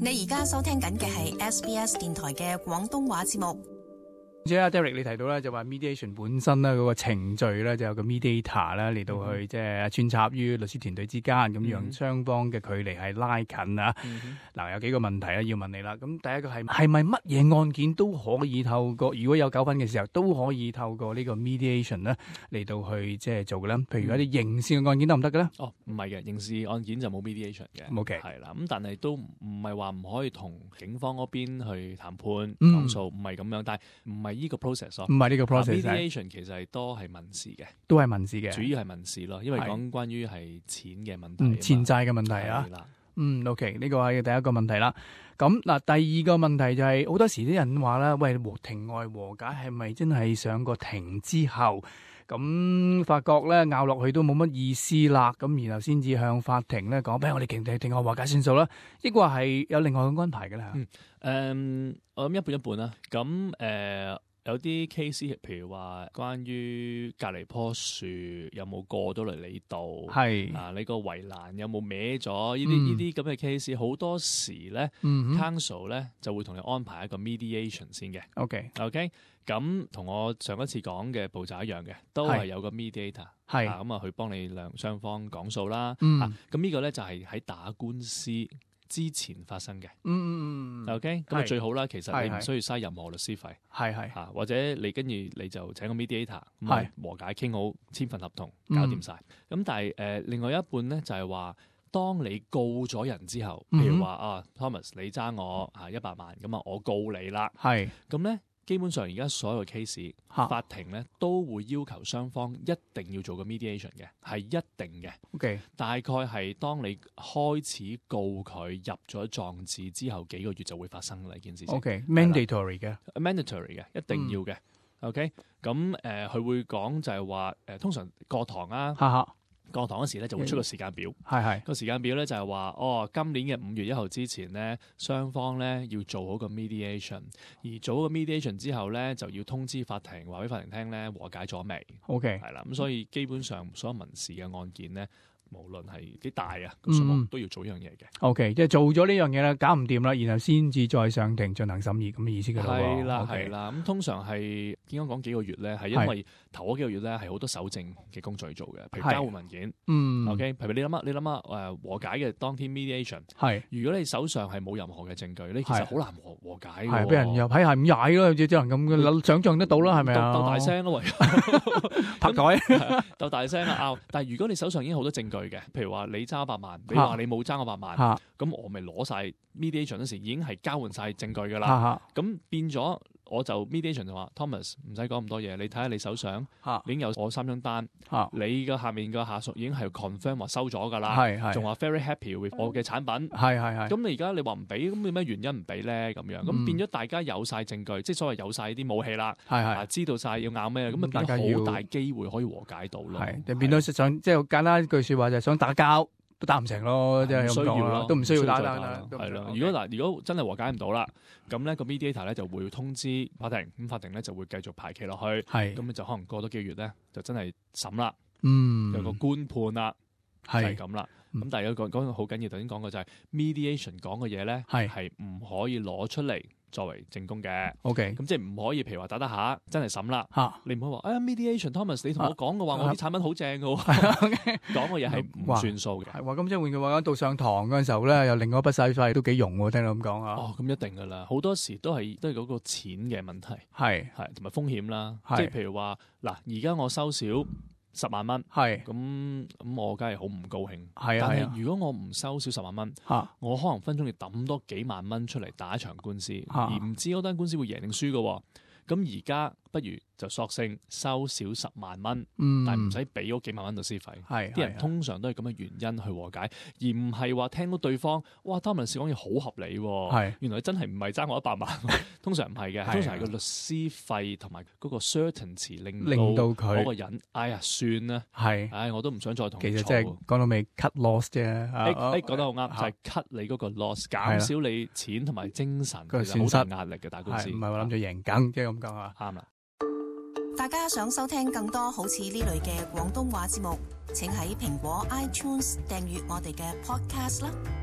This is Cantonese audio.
你而家收聽緊嘅係 SBS 電台嘅廣東話節目。 即係 Derek 你提到咧，就話 mediation 本身咧嗰個程序咧就有個 mediator 咧嚟到去即係穿插於律師團隊之間，咁讓雙方嘅距離係拉近啊。嗱，有幾個問題咧要問你啦。咁第一個係咪乜嘢案件都可以透過，如果有糾紛嘅時候都可以透過呢個 mediation 咧嚟到去即係做嘅咧？譬如一啲刑事嘅案件得唔得嘅咧？ 哦，唔係嘅，刑事案件就冇 mediation 嘅。 OK， 係啦。咁但係都唔係話唔可以同警方嗰邊去談判講數，唔係咁樣。但係唔係呢個 process 咯， 唔係呢個 process。 mediation 其實係多係民事嘅， 都係民事嘅， 主要係民事咯，因為講關於係錢嘅問題， 錢債嘅問題啊。OK， 呢個係第一個問題啦。咁嗱，第二個問題就係好多時啲人話啦，喂，庭外和解係咪真係上個庭之後，咁發覺咧拗落去都冇乜意思啦，咁然後先至向法庭咧講，俾我哋庭外和解算數啦，抑或係有另外嘅安排嘅咧？ 我諗一半一半啦。咁有啲 case， 譬如話關於隔離棵樹有冇過到嚟你度，係啊，你個圍欄有冇歪咗？呢啲咁嘅 case， 好多時咧，counsel 咧就會同你安排一個 mediation 先嘅。OK， 咁同我上一次講嘅步驟一樣嘅，都係有個 mediator， 係咁啊，去幫你雙方講數啦。咁呢個咧就係喺打官司之前發生嘅，OK， 咁啊最好啦。其實你唔需要嘥任何律師費，係或者你跟住你就請個 mediator， 咁和解傾好，簽份合同，搞掂晒。咁但係另外一半咧就係話，當你告咗人之後，譬如話Thomas 你爭我100萬，咁啊我告你啦，咁咧。基本上而家所有 case， 法庭咧都會要求雙方一定要做個 mediation 嘅，係一定嘅。Okay， 大概係當你開始告佢入咗狀字之後幾個月就會發生呢件事情。 mandatory 嘅 ，mandatory 嘅，一定要嘅。OK， 咁佢會講就係話通常過堂啊。過堂嗰時咧就會出個時間表，個時間表咧就係話，今年嘅5月1號之前咧，雙方咧要做好個 mediation， 而做好個 mediation 之後咧就要通知法庭，話俾法庭聽咧和解咗未 ？OK， 係啦，咁所以基本上所有民事嘅案件咧，無論係幾大啊，個數目都要做呢樣嘢嘅。OK， 即係做咗呢樣嘢啦，搞唔掂啦，然後先至再上庭進行審議咁嘅意思㗎啦。 係啦，係啦。咁通常係點解講幾個月咧？係因為頭嗰幾個月咧係好多搜證嘅工序要做嘅，譬如交換文件。OK， 譬如你諗下和解嘅當天 mediation， 如果你手上係冇任何嘅證據，你其實好難和解嘅。俾人又喺下咁踩咯，只能咁想像得到啦，係咪啊？鬥大聲咯，拍台鬥大聲啦拗。但係如果你手上已經好多證據嘅，譬如話你爭100萬，你話你冇爭我100萬，咁我咪攞晒 mediation 嗰時已經係交換晒證據㗎啦。咁變咗我就 mediation 就話 Thomas 唔使講咁多嘢，你睇下你手上已經有我3張單，你嘅下面嘅下屬已經係 confirm 話收咗㗎啦，仲話 very happy with 我嘅產品。咁你而家你話唔俾，咁你咩原因唔俾咧？咁樣咁變咗大家有晒證據，即係所謂有晒啲武器啦，知道晒要拗咩，咁啊變咗好大機會可以和解到咯。 就變到想即係簡單一句説話就係想打交。都打唔成咯，即係咁講咯，都唔需要打啦， 係咯。如果真係和解唔到啦，咁咧個 mediator 咧就會通知法庭，咁法庭咧就會繼續排期落去，咁就可能過多幾個月咧就真係審啦，有個官判啦，係咁啦。咁但係有講個好緊要，頭先講嘅就係 mediation 講嘅嘢咧係唔可以攞出嚟作為證供嘅。OK， 咁即係唔可以，譬如話打得下真係審啦，你唔好話mediation Thomas 你同我講嘅話，我啲產品好正嘅，講嘅嘢係唔算數嘅。 係話咁即係換句話講，到上堂嗰陣時候咧，又另外一筆使費都幾用喎，聽到咁講啊。 咁一定噶啦，好多時都係嗰個錢嘅問題，係同埋風險啦。即係譬如話嗱，而家我收少10萬蚊，咁我梗係好唔高興。但係如果我唔收少10萬蚊，我可能分鐘要抌多幾萬蚊出嚟打一場官司，而唔知嗰單官司會贏定輸嘅。咁而家不如就索性收少10萬蚊，但係唔使俾嗰幾萬蚊律師費。啲人通常都係咁嘅原因去和解，而唔係話聽到對方哇Thomas講嘢好合理，原來真係唔係爭我100萬。通常唔係嘅，通常係個律師費同埋嗰個 certainty 令到佢嗰個人，哎呀算啦，我都唔想再同你嘈。其實即係講到尾 cut loss 啫。講得好啱，就係 cut 你嗰個 loss， 減少你錢同埋精神嘅損失壓力嘅打官司。唔係話諗住贏梗，即係咁講啊。啱啦。 大家想收聽更多好似呢類嘅廣東話節目，請喺蘋果 iTunes 訂閱我哋嘅 podcast 啦。